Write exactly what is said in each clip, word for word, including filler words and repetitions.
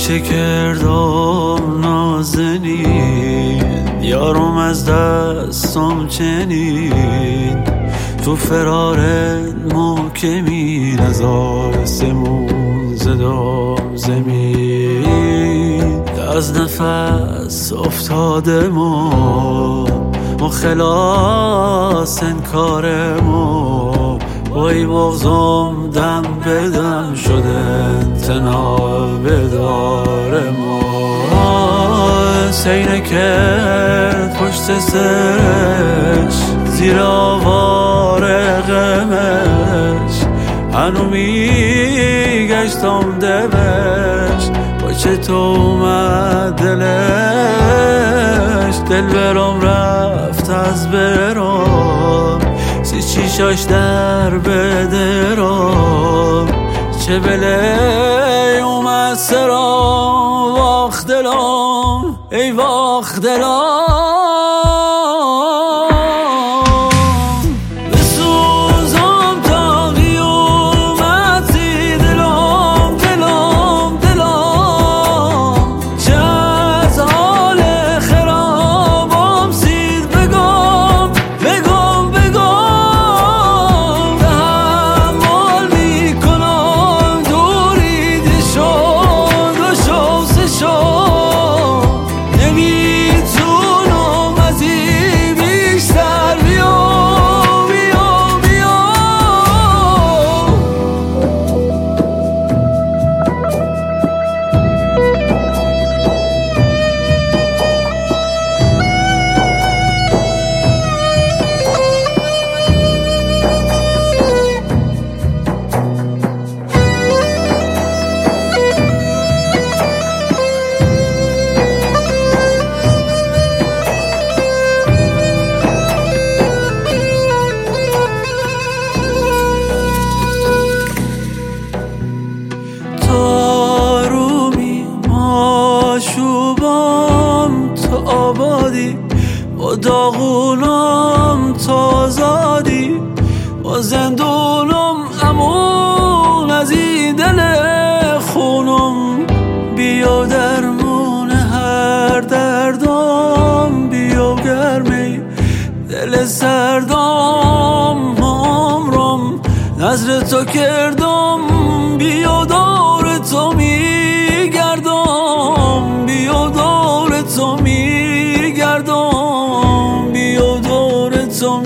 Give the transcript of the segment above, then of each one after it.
چه کردم نازنین، یارم از دستم چنین. تو فرارت محکمین، از آسمون زدم زمین. از نفس افتاده ما ما خلاص انکار ما، وای مغزم دم بدم شده تناب دار ما. سینه کرد پشت سرش زیر آوار غمش، هنو میگشتم دلش با چه تو اومد دلش. دل برام رفت از برام، سی چیشاش در بدرام. چه بله اومد سرام، واخ دلام ای واخ دلام. با داغونم تا آزادی، با زندونم امون از این دل خونم. بیا درمون هر دردم، بیا گرمی دل سردم عمرم. نظر تو کردم بیا دور تو میگردم، بیا دور تو میگردم، بیا دور تو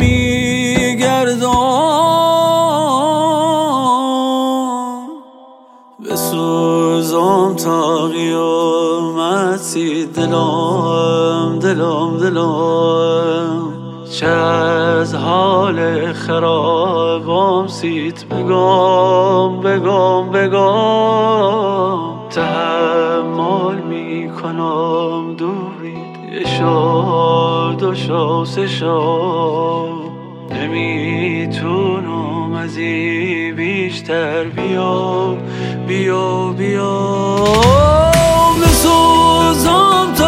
میگردم. بسوزم تا قیامتی دلم دلم دلم. چه از حال خرابم سیت بگم بگم بگم. تحمل میکنم دورید یه شو دو شو سه شو، نمیتونم از این بیشتر. بیا بیا بیا بسوزم